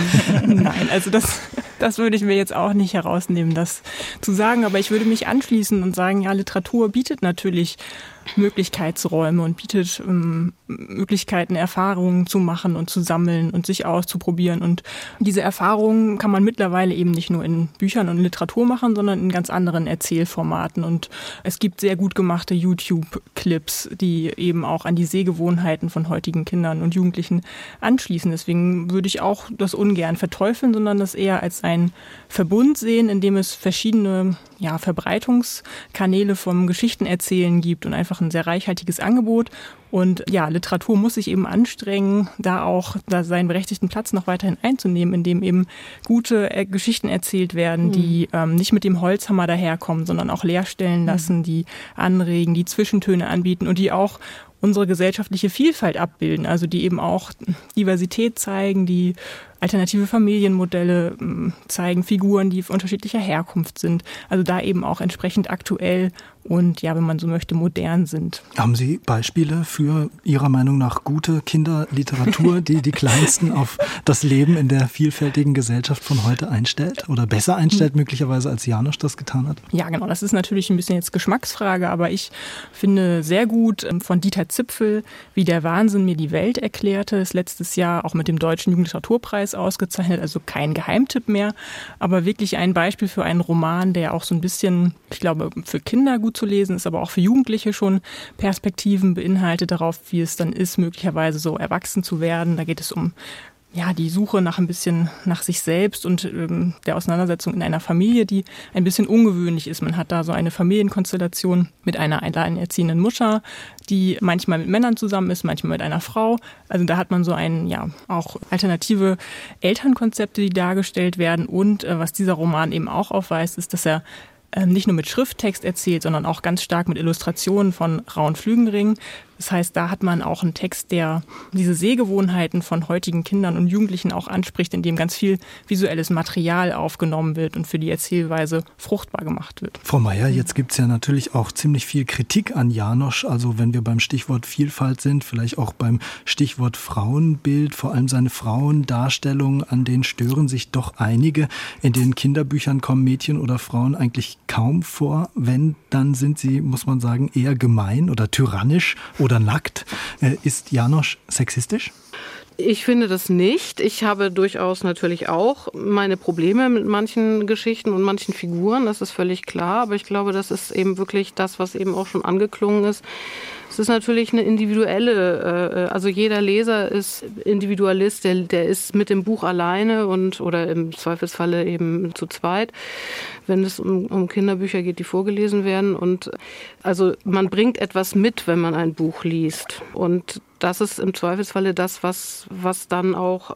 Nein, also das, das würde ich mir jetzt auch nicht herausnehmen, das zu sagen. Aber ich würde mich anschließen und sagen, ja, Literatur bietet natürlich Möglichkeitsräume und bietet ähm, Möglichkeiten, Erfahrungen zu machen und zu sammeln und sich auszuprobieren. Und diese Erfahrungen kann man mittlerweile eben nicht nur in Büchern und Literatur machen, sondern in ganz anderen Erzählformaten. Und es gibt sehr gut gemachte YouTube-Clips, die eben auch an die Sehgewohnheiten von heutigen Kindern und Jugendlichen anschließen. Deswegen würde ich auch das ungern verteufeln, sondern das eher als einen Verbund sehen, in dem es verschiedene ja, Verbreitungskanäle vom Geschichtenerzählen gibt und einfach ein sehr reichhaltiges Angebot. Und ja, Literatur muss sich eben anstrengen, da auch da seinen berechtigten Platz noch weiterhin einzunehmen, indem eben gute äh, Geschichten erzählt werden, mhm. die ähm, nicht mit dem Holzhammer daherkommen, sondern auch Leerstellen lassen, mhm. die anregen, die Zwischentöne anbieten und die auch unsere gesellschaftliche Vielfalt abbilden, also die eben auch Diversität zeigen, die alternative Familienmodelle zeigen, Figuren, die unterschiedlicher Herkunft sind, also da eben auch entsprechend aktuell und ja, wenn man so möchte, modern sind. Haben Sie Beispiele für Ihrer Meinung nach gute Kinderliteratur, die die Kleinsten auf das Leben in der vielfältigen Gesellschaft von heute einstellt oder besser einstellt möglicherweise, als Janosch das getan hat? Ja, genau, das ist natürlich ein bisschen jetzt Geschmacksfrage, aber ich finde sehr gut von Dieter Zipfel, wie der Wahnsinn mir die Welt erklärte, ist letztes Jahr auch mit dem Deutschen Jugendliteraturpreis ausgezeichnet, also kein Geheimtipp mehr, aber wirklich ein Beispiel für einen Roman, der auch so ein bisschen, ich glaube, für Kinder gut zu lesen ist, aber auch für Jugendliche schon Perspektiven beinhaltet darauf, wie es dann ist, möglicherweise so erwachsen zu werden. Da geht es um ja, die Suche nach ein bisschen nach sich selbst und ähm, der Auseinandersetzung in einer Familie, die ein bisschen ungewöhnlich ist. Man hat da so eine Familienkonstellation mit einer alleinerziehenden Mutter, die manchmal mit Männern zusammen ist, manchmal mit einer Frau. Also da hat man so ein, ja, auch alternative Elternkonzepte, die dargestellt werden. Und äh, was dieser Roman eben auch aufweist, ist, dass er nicht nur mit Schrifttext erzählt, sondern auch ganz stark mit Illustrationen von Raun Flügenring. Das heißt, da hat man auch einen Text, der diese Sehgewohnheiten von heutigen Kindern und Jugendlichen auch anspricht, in dem ganz viel visuelles Material aufgenommen wird und für die Erzählweise fruchtbar gemacht wird. Frau Meier, jetzt gibt es ja natürlich auch ziemlich viel Kritik an Janosch. Also wenn wir beim Stichwort Vielfalt sind, vielleicht auch beim Stichwort Frauenbild, vor allem seine Frauendarstellung, an denen stören sich doch einige. In den Kinderbüchern kommen Mädchen oder Frauen eigentlich kaum vor. Wenn, dann sind sie, muss man sagen, eher gemein oder tyrannisch oder nackt. Ist Janosch sexistisch? Ich finde das nicht. Ich habe durchaus natürlich auch meine Probleme mit manchen Geschichten und manchen Figuren, das ist völlig klar. Aber ich glaube, das ist eben wirklich das, was eben auch schon angeklungen ist. Es ist natürlich eine individuelle, also jeder Leser ist Individualist, der, der ist mit dem Buch alleine und oder im Zweifelsfalle eben zu zweit, wenn es um, um Kinderbücher geht, die vorgelesen werden. Und also man bringt etwas mit, wenn man ein Buch liest. Und das ist im Zweifelsfalle das, was, was dann auch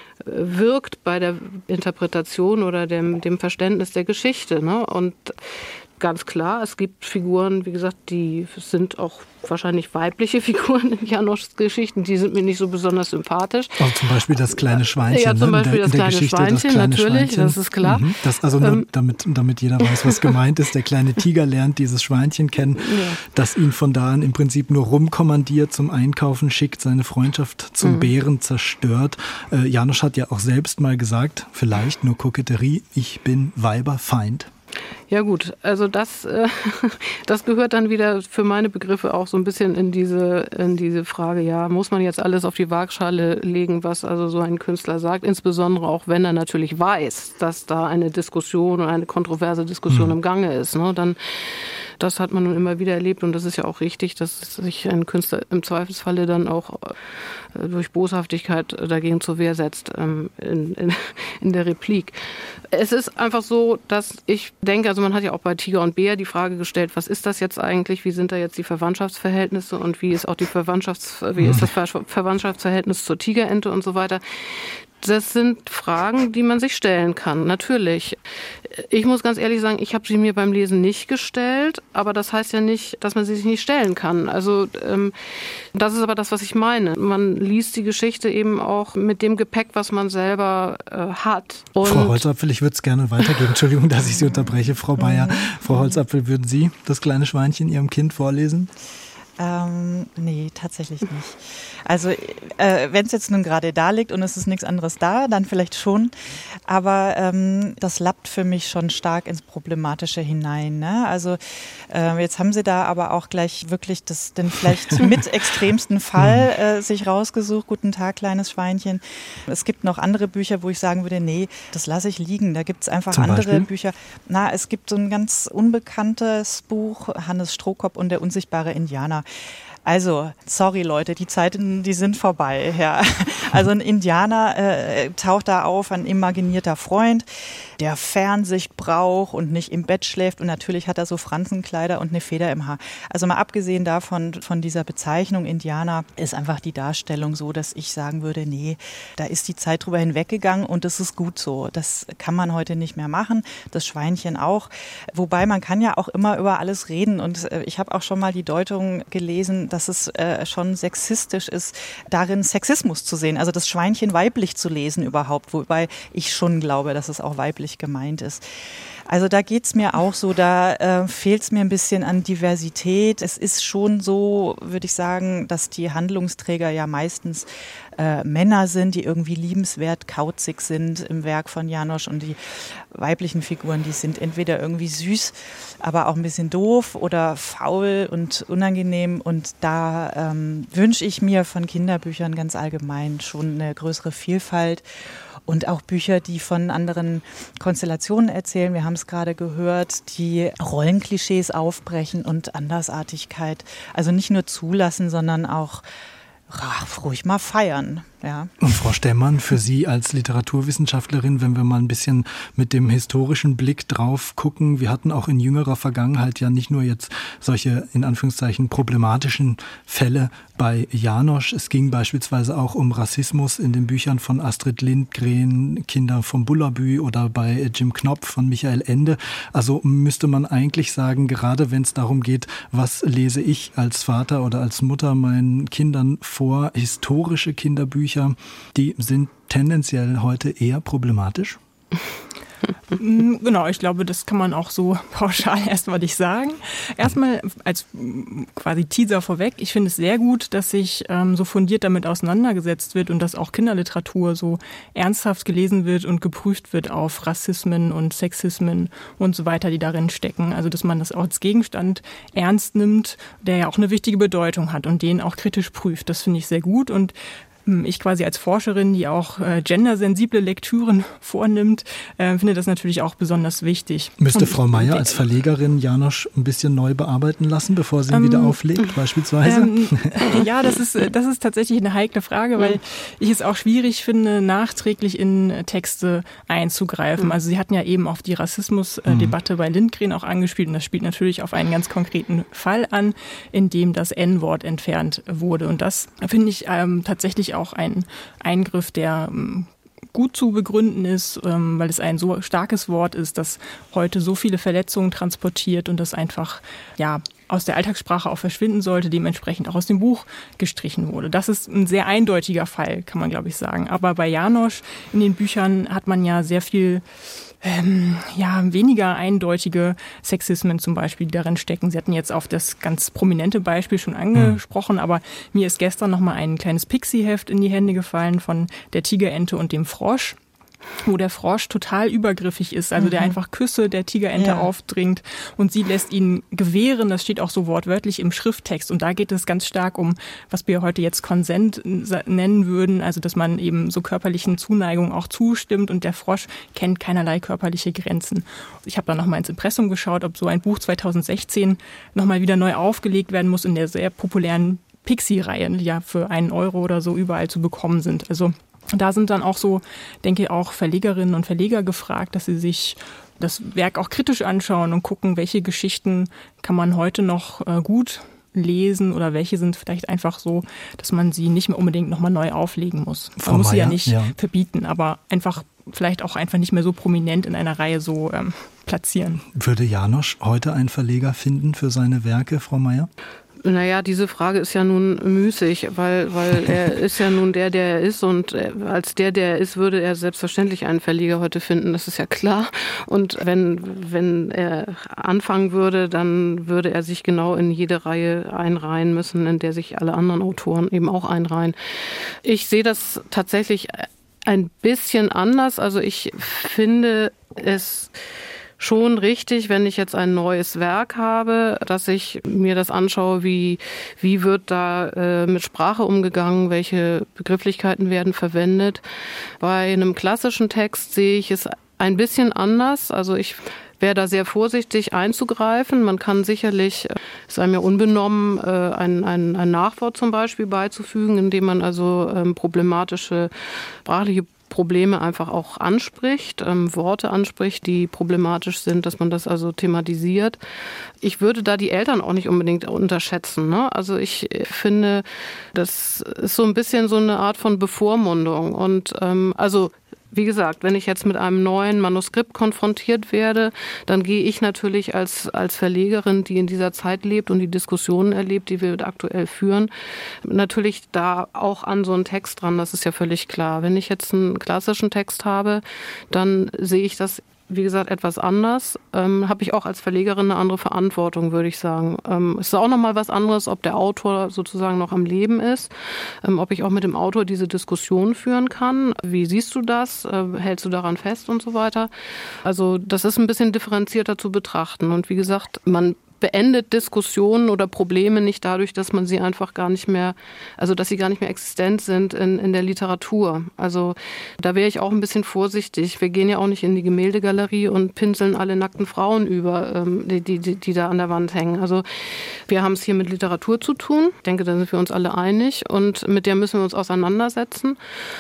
wirkt bei der Interpretation oder dem, dem Verständnis der Geschichte, ne? Und ganz klar, es gibt Figuren, wie gesagt, die sind auch wahrscheinlich weibliche Figuren in Janoschs Geschichten, die sind mir nicht so besonders sympathisch. Also zum Beispiel das kleine Schweinchen. Ja, zum Beispiel ne? der, das, kleine Geschichte, Schweinchen, das kleine natürlich, Schweinchen. Das ist klar. Mhm. Das also nur, ähm, damit, damit jeder weiß, was gemeint ist. Der kleine Tiger lernt dieses Schweinchen kennen, ja. das ihn von da an im Prinzip nur rumkommandiert, zum Einkaufen schickt, seine Freundschaft zum mhm. Bären zerstört. Äh, Janosch hat ja auch selbst mal gesagt, vielleicht nur Koketterie, ich bin Weiberfeind. Ja gut, also das, äh, das gehört dann wieder für meine Begriffe auch so ein bisschen in diese, in diese Frage, ja, muss man jetzt alles auf die Waagschale legen, was also so ein Künstler sagt, insbesondere auch wenn er natürlich weiß, dass da eine Diskussion oder eine kontroverse Diskussion mhm. im Gange ist, ne? Dann Das hat man nun immer wieder erlebt und das ist ja auch richtig, dass sich ein Künstler im Zweifelsfalle dann auch durch Boshaftigkeit dagegen zur Wehr setzt in, in, in der Replik. Es ist einfach so, dass ich denke, also man hat ja auch bei Tiger und Bär die Frage gestellt, was ist das jetzt eigentlich, wie sind da jetzt die Verwandtschaftsverhältnisse und wie ist auch die Verwandtschafts, wie ist das Verwandtschaftsverhältnis zur Tigerente und so weiter. Das sind Fragen, die man sich stellen kann, natürlich. Ich muss ganz ehrlich sagen, ich habe sie mir beim Lesen nicht gestellt, aber das heißt ja nicht, dass man sie sich nicht stellen kann. Also ähm, das ist aber das, was ich meine. Man liest die Geschichte eben auch mit dem Gepäck, was man selber äh, hat. Und Frau Holzapfel, ich würde es gerne weitergeben. Entschuldigung, dass ich Sie unterbreche, Frau Bayer. Frau Holzapfel, würden Sie das kleine Schweinchen Ihrem Kind vorlesen? Ähm, nee, tatsächlich nicht. Also äh, wenn es jetzt nun gerade da liegt und es ist nichts anderes da, dann vielleicht schon. Aber ähm, das lappt für mich schon stark ins Problematische hinein. Ne? Also äh, jetzt haben Sie da aber auch gleich wirklich das, den vielleicht mit extremsten Fall äh, sich rausgesucht. Guten Tag, kleines Schweinchen. Es gibt noch andere Bücher, wo ich sagen würde, nee, das lasse ich liegen. Da gibt es einfach Zum andere Beispiel? Bücher. Na, es gibt so ein ganz unbekanntes Buch, Hannes Strohkopf und der unsichtbare Indianer. Also, sorry Leute, die Zeiten, die sind vorbei. Ja. Also ein Indianer äh, taucht da auf, ein imaginierter Freund, der Fernsicht braucht und nicht im Bett schläft. Und natürlich hat er so Fransenkleider und eine Feder im Haar. Also mal abgesehen davon, von dieser Bezeichnung Indianer, ist einfach die Darstellung so, dass ich sagen würde, nee, da ist die Zeit drüber hinweggegangen und das ist gut so. Das kann man heute nicht mehr machen, das Schweinchen auch. Wobei man kann ja auch immer über alles reden. Und äh, ich habe auch schon mal die Deutung gelesen, dass es äh, schon sexistisch ist, darin Sexismus zu sehen. Also das Schweinchen weiblich zu lesen überhaupt. Wobei ich schon glaube, dass es auch weiblich gemeint ist. Also da geht's mir auch so, da äh, fehlt's mir ein bisschen an Diversität. Es ist schon so, würde ich sagen, dass die Handlungsträger ja meistens äh, Männer sind, die irgendwie liebenswert, kauzig sind im Werk von János, und die weiblichen Figuren, die sind entweder irgendwie süß, aber auch ein bisschen doof oder faul und unangenehm, und da ähm, wünsche ich mir von Kinderbüchern ganz allgemein schon eine größere Vielfalt. Und auch Bücher, die von anderen Konstellationen erzählen. Wir haben es gerade gehört, die Rollenklischees aufbrechen und Andersartigkeit. Also nicht nur zulassen, sondern auch ach, ruhig mal feiern. Ja. Und Frau Stemmann, für Sie als Literaturwissenschaftlerin, wenn wir mal ein bisschen mit dem historischen Blick drauf gucken, wir hatten auch in jüngerer Vergangenheit ja nicht nur jetzt solche, in Anführungszeichen, problematischen Fälle bei János. Es ging beispielsweise auch um Rassismus in den Büchern von Astrid Lindgren, Kinder vom Bullerbü, oder bei Jim Knopf von Michael Ende. Also müsste man eigentlich sagen, gerade wenn es darum geht, was lese ich als Vater oder als Mutter meinen Kindern vor, historische Kinderbücher, die sind tendenziell heute eher problematisch? Genau, ich glaube, das kann man auch so pauschal erstmal nicht sagen. Erstmal als quasi Teaser vorweg, ich finde es sehr gut, dass sich ähm, so fundiert damit auseinandergesetzt wird und dass auch Kinderliteratur so ernsthaft gelesen wird und geprüft wird auf Rassismen und Sexismen und so weiter, die darin stecken. Also dass man das auch als Gegenstand ernst nimmt, der ja auch eine wichtige Bedeutung hat und den auch kritisch prüft. Das finde ich sehr gut, und ich quasi als Forscherin, die auch äh, gendersensible Lektüren vornimmt, äh, finde das natürlich auch besonders wichtig. Müsste Und Frau Meyer als Verlegerin János ein bisschen neu bearbeiten lassen, bevor sie ihn ähm, wieder auflegt, beispielsweise? Ähm, ja, das ist, das ist tatsächlich eine heikle Frage, weil ich es auch schwierig finde, nachträglich in Texte einzugreifen. Also Sie hatten ja eben auf die Rassismusdebatte mhm. bei Lindgren auch angespielt, und das spielt natürlich auf einen ganz konkreten Fall an, in dem das En-Wort entfernt wurde. Und das finde ich ähm, tatsächlich auch ein Eingriff, der ähm, gut zu begründen ist, ähm, weil es ein so starkes Wort ist, das heute so viele Verletzungen transportiert und das einfach ja aus der Alltagssprache auch verschwinden sollte, dementsprechend auch aus dem Buch gestrichen wurde. Das ist ein sehr eindeutiger Fall, kann man glaube ich sagen. Aber bei János in den Büchern hat man ja sehr viel Ähm, ja, weniger eindeutige Sexismen zum Beispiel, die darin stecken. Sie hatten jetzt auf das ganz prominente Beispiel schon angesprochen, mhm. aber mir ist gestern noch mal ein kleines Pixie-Heft in die Hände gefallen von der Tigerente und dem Frosch. wo der Frosch total übergriffig ist, also mhm. der einfach Küsse der Tigerente ja. aufdringt und sie lässt ihn gewähren. Das steht auch so wortwörtlich im Schrifttext. Und da geht es ganz stark um, was wir heute jetzt Konsent nennen würden, also dass man eben so körperlichen Zuneigungen auch zustimmt und der Frosch kennt keinerlei körperliche Grenzen. Ich habe da nochmal ins Impressum geschaut, ob so ein Buch zweitausendsechzehn nochmal wieder neu aufgelegt werden muss in der sehr populären Pixie-Reihe, die ja für einen Euro oder so überall zu bekommen sind. Also da sind dann auch so, denke ich, auch Verlegerinnen und Verleger gefragt, dass sie sich das Werk auch kritisch anschauen und gucken, welche Geschichten kann man heute noch äh, gut lesen oder welche sind vielleicht einfach so, dass man sie nicht mehr unbedingt nochmal neu auflegen muss. Man Frau muss sie Meier, ja nicht ja. verbieten, aber einfach vielleicht auch einfach nicht mehr so prominent in einer Reihe so ähm, platzieren. Würde Janosch heute einen Verleger finden für seine Werke, Frau Meier? Naja, diese Frage ist ja nun müßig, weil, weil er ist ja nun der, der er ist und als der, der er ist, würde er selbstverständlich einen Verleger heute finden, das ist ja klar. Und wenn, wenn er anfangen würde, dann würde er sich genau in jede Reihe einreihen müssen, in der sich alle anderen Autoren eben auch einreihen. Ich sehe das tatsächlich ein bisschen anders, also ich finde es schon richtig, wenn ich jetzt ein neues Werk habe, dass ich mir das anschaue, wie, wie wird da äh, mit Sprache umgegangen, welche Begrifflichkeiten werden verwendet. Bei einem klassischen Text sehe ich es ein bisschen anders. Also ich wäre da sehr vorsichtig einzugreifen. Man kann sicherlich, es sei mir unbenommen, ein, ein, ein Nachwort zum Beispiel beizufügen, indem man also ähm, problematische sprachliche Probleme einfach auch anspricht, ähm, Worte anspricht, die problematisch sind, dass man das also thematisiert. Ich würde da die Eltern auch nicht unbedingt unterschätzen, ne? Also ich finde, das ist so ein bisschen so eine Art von Bevormundung. Und ähm, also wie gesagt, wenn ich jetzt mit einem neuen Manuskript konfrontiert werde, dann gehe ich natürlich als, als Verlegerin, die in dieser Zeit lebt und die Diskussionen erlebt, die wir aktuell führen, natürlich da auch an so einen Text dran, das ist ja völlig klar. Wenn ich jetzt einen klassischen Text habe, dann sehe ich das, wie gesagt, etwas anders. Ähm, habe ich auch als Verlegerin eine andere Verantwortung, würde ich sagen. Ähm, es ist auch nochmal was anderes, ob der Autor sozusagen noch am Leben ist, ähm, ob ich auch mit dem Autor diese Diskussion führen kann. Wie siehst du das? Äh, hältst du daran fest und so weiter? Also das ist ein bisschen differenzierter zu betrachten. Und wie gesagt, man beendet Diskussionen oder Probleme nicht dadurch, dass man sie einfach gar nicht mehr, also dass sie gar nicht mehr existent sind in, in der Literatur. Also da wäre ich auch ein bisschen vorsichtig. Wir gehen ja auch nicht in die Gemäldegalerie und pinseln alle nackten Frauen über, ähm, die, die, die da an der Wand hängen. Also wir haben es hier mit Literatur zu tun. Ich denke, da sind wir uns alle einig und mit der müssen wir uns auseinandersetzen.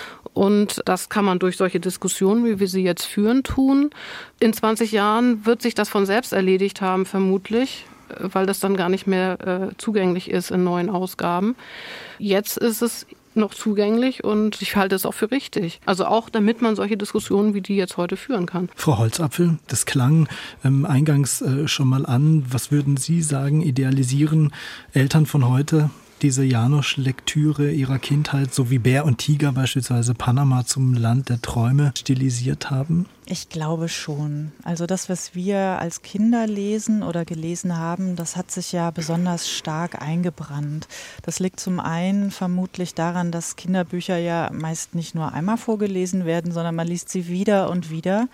Und das kann man durch solche Diskussionen, wie wir sie jetzt führen, tun. In zwanzig Jahren wird sich das von selbst erledigt haben, vermutlich, weil das dann gar nicht mehr äh, zugänglich ist in neuen Ausgaben. Jetzt ist es noch zugänglich und ich halte es auch für richtig. Also auch, damit man solche Diskussionen wie die jetzt heute führen kann. Frau Holzapfel, das klang ähm, eingangs äh, schon mal an. Was würden Sie sagen, idealisieren Eltern von heute diese Janosch-Lektüre ihrer Kindheit, so wie Bär und Tiger beispielsweise Panama zum Land der Träume stilisiert haben? Ich glaube schon. Also das, was wir als Kinder lesen oder gelesen haben, das hat sich ja besonders stark eingebrannt. Das liegt zum einen vermutlich daran, dass Kinderbücher ja meist nicht nur einmal vorgelesen werden, sondern man liest sie wieder und wieder.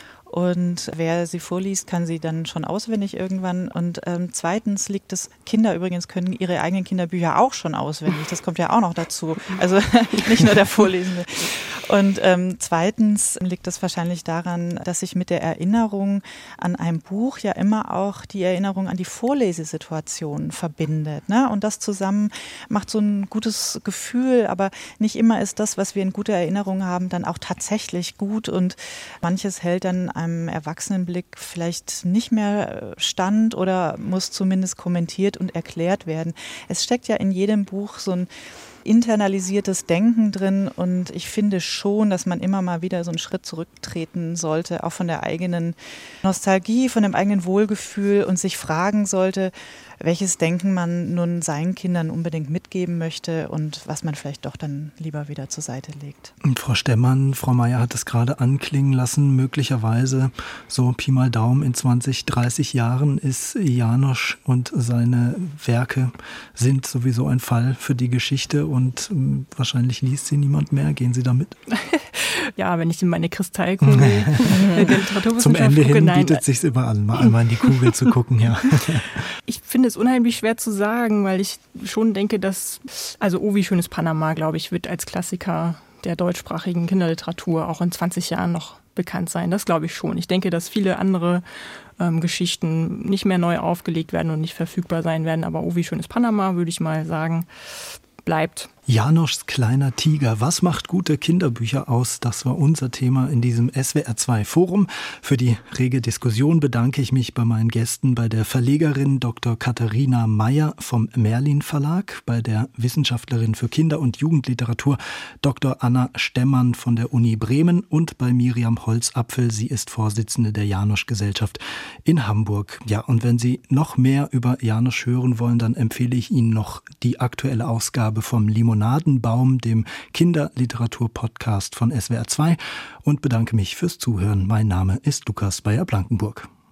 Und wer sie vorliest, kann sie dann schon auswendig irgendwann. Und ähm, zweitens liegt es, Kinder übrigens können ihre eigenen Kinderbücher auch schon auswendig. Das kommt ja auch noch dazu. Also nicht nur der Vorlesende. Und ähm, zweitens liegt es wahrscheinlich daran, dass sich mit der Erinnerung an ein Buch ja immer auch die Erinnerung an die Vorlesesituation verbindet, ne? Und das zusammen macht so ein gutes Gefühl, aber nicht immer ist das, was wir in guter Erinnerung haben, dann auch tatsächlich gut. Und manches hält dann einem Erwachsenenblick vielleicht nicht mehr stand oder muss zumindest kommentiert und erklärt werden. Es steckt ja in jedem Buch so ein internalisiertes Denken drin und ich finde schon, dass man immer mal wieder so einen Schritt zurücktreten sollte, auch von der eigenen Nostalgie, von dem eigenen Wohlgefühl und sich fragen sollte, welches Denken man nun seinen Kindern unbedingt mitgeben möchte und was man vielleicht doch dann lieber wieder zur Seite legt. Und Frau Stemmann, Frau Meier hat es gerade anklingen lassen, möglicherweise so Pi mal Daumen in zwanzig, dreißig Jahren ist Janosch und seine Werke sind sowieso ein Fall für die Geschichte und ähm, wahrscheinlich liest sie niemand mehr. Gehen Sie da mit? Ja, wenn ich in meine Kristallkugel der Literaturwissenschaft Zum Ende gucke, hin nein. bietet es sich immer an, mal einmal in die Kugel zu gucken, ja. Ich finde es unheimlich schwer zu sagen, weil ich schon denke, dass, also Oh, wie schön ist Panama, glaube ich, wird als Klassiker der deutschsprachigen Kinderliteratur auch in zwanzig Jahren noch bekannt sein. Das glaube ich schon. Ich denke, dass viele andere ähm, Geschichten nicht mehr neu aufgelegt werden und nicht verfügbar sein werden. Aber Oh, wie schön ist Panama, würde ich mal sagen, bleibt. Janoschs kleiner Tiger. Was macht gute Kinderbücher aus? Das war unser Thema in diesem S W R zwei Forum. Für die rege Diskussion bedanke ich mich bei meinen Gästen, bei der Verlegerin Doktor Katharina Meyer vom Merlin Verlag, bei der Wissenschaftlerin für Kinder- und Jugendliteratur Doktor Anna Stemmann von der Uni Bremen und bei Miriam Holzapfel. Sie ist Vorsitzende der Janosch-Gesellschaft in Hamburg. Ja, und wenn Sie noch mehr über Janosch hören wollen, dann empfehle ich Ihnen noch die aktuelle Ausgabe vom Limonadenbaum, dem Kinderliteratur-Podcast von S W R zwei und bedanke mich fürs Zuhören. Mein Name ist Lukas Bayer-Blankenburg.